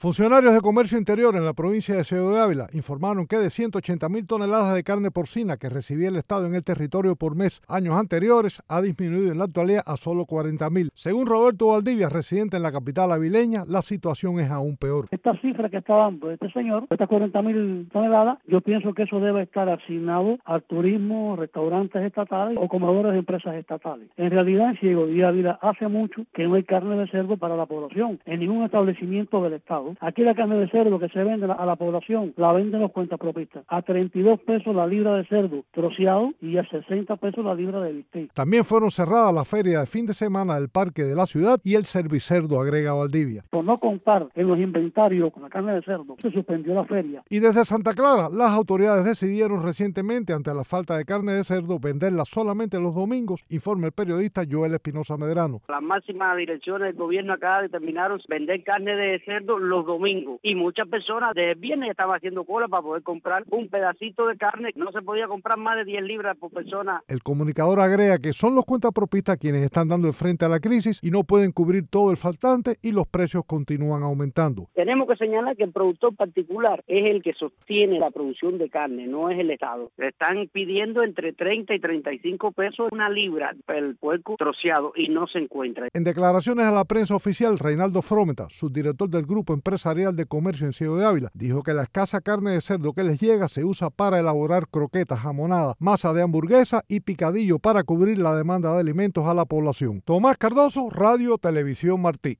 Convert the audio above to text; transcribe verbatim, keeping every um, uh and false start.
Funcionarios de Comercio Interior en la provincia de Ciego de Ávila informaron que de ciento ochenta mil toneladas de carne porcina que recibía el Estado en el territorio por mes años anteriores, ha disminuido en la actualidad a solo cuarenta mil. Según Roberto Valdivia, residente en la capital avileña, la situación es aún peor. Esta cifra que está dando este señor, estas cuarenta mil toneladas, yo pienso que eso debe estar asignado al turismo, restaurantes estatales o comedores de empresas estatales. En realidad, en Ciego de Ávila hace mucho que no hay carne de cerdo para la población en ningún establecimiento del Estado. Aquí la carne de cerdo que se vende a la población la venden los cuentapropistas a treinta y dos pesos la libra de cerdo troceado y a sesenta pesos la libra de bistec. También fueron cerradas la feria de fin de semana del parque de la ciudad y el servicerdo, agrega Valdivia. Por no contar en los inventarios con la carne de cerdo, se suspendió la feria. Y desde Santa Clara, las autoridades decidieron recientemente, ante la falta de carne de cerdo, venderla solamente los domingos, informa el periodista Joel Espinosa Medrano. Las máximas direcciones del gobierno acá determinaron vender carne de cerdo los domingos y muchas personas desde el viernes estaban haciendo cola para poder comprar un pedacito de carne. No se podía comprar más de diez libras por persona. El comunicador agrega que son los cuentapropistas quienes están dando el frente a la crisis y no pueden cubrir todo el faltante y los precios continúan aumentando. Tenemos que señalar que el productor particular es el que sostiene la producción de carne, no es el Estado. Le están pidiendo entre treinta y treinta y cinco pesos una libra el puerco troceado y no se encuentra. En declaraciones a la prensa oficial, Reinaldo Frometa, subdirector del Grupo Empresarial de Comercio en Ciego de Ávila, dijo que la escasa carne de cerdo que les llega se usa para elaborar croquetas, jamonadas, masa de hamburguesa y picadillo para cubrir la demanda de alimentos a la población. Tomás Cardoso, Radio Televisión Martí.